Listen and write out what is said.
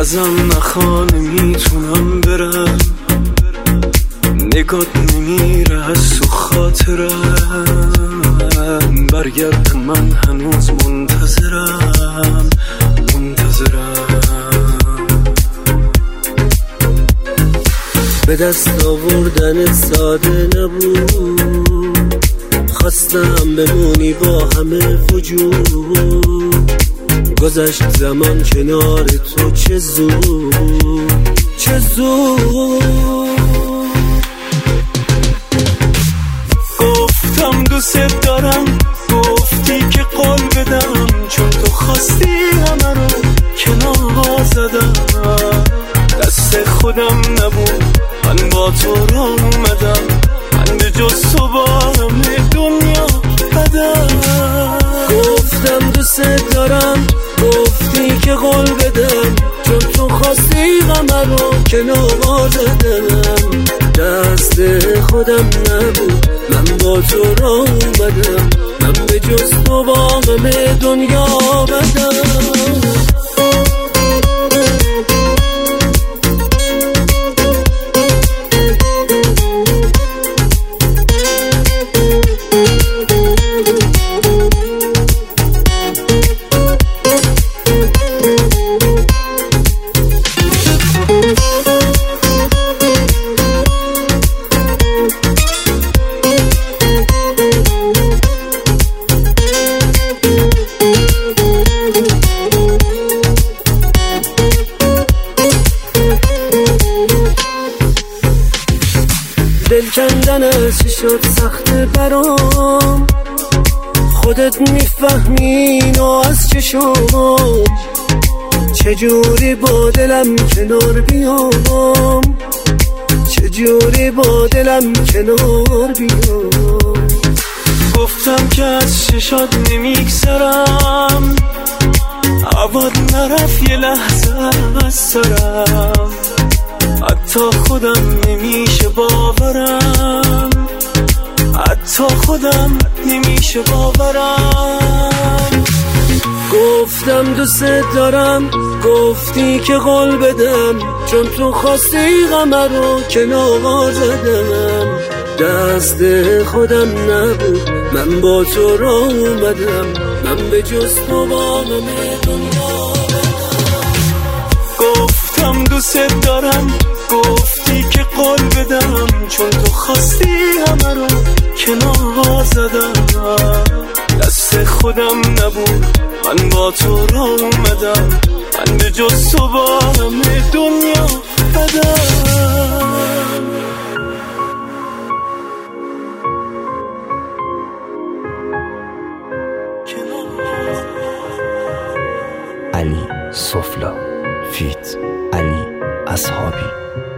ازم نخوا نمیتونم برم، نگات نمیره از تو خاطرم، برگرد من هنوز منتظرم. به دست آوردن ساده نبود، خواستم بمونی با همه وجود، گذشت زمان کنار تو چه زود، چه زود. گفتم دوست دارم، گفتی که قول بدم، چون تو خواستی همه رو کنار زدم. دست خودم نبود، من با تو را اومدم، من به جز تو با همه دنیا بدم. گفتم دوست دارم، گفتی که قول بدم، چون تو خواستی غمه رو کنار زدم. دست خودم نبود، من با تو را اومدم، من به جز تو با همه دنیا بدم. دل کندن چی شد سخت برام، خودت میفهمی اینو از چشم، چجوری با دلم کنار بیام، چجوری با دلم کنار بیام. گفتم که از چشات نمیگذرم، عباد نرفت یه لحظه از سرم، حتی خودم نمیشه باورم، حتی خودم نمیشه باورم. گفتم دوست دارم، گفتی که قول بدم، چون تو خواستی غمه رو کنار زدم. دست خودم نبود، من با تو را اومدم، من به جز تو با همه دنیا بدم. گفتم دوست دارم، گفتی که قول بدم، چون تو خواستی همه رو کنار زدم. دست خودم نبود، من با تو را اومدم، من به جز تو با همه دنیا بدم. علی سفلا فیت علی اصحابی.